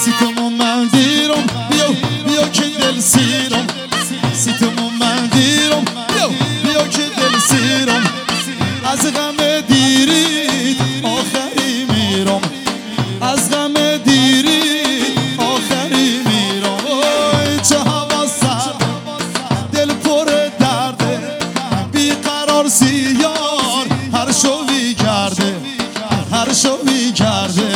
سیتمو من دیرم بیا که دل سیرم سیتمو من دیرم بیا که دل سیرم از غم دیرید آخری میرم از غم دیرید آخری میرم چه هوا سرد دل پر درده بیقرار سیار هر شوی کرده هر شوی کرده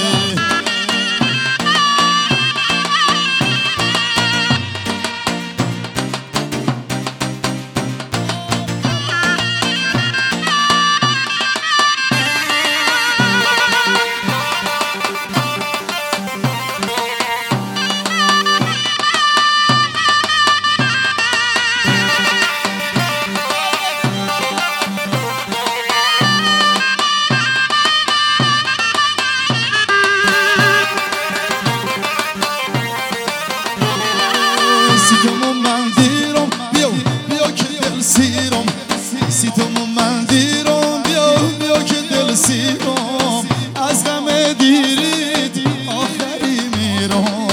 سیتمو من دیرم بیا که دل سیرم سیتمو من دیرم بیا که دل سیرم از غم دیرید آخری میرم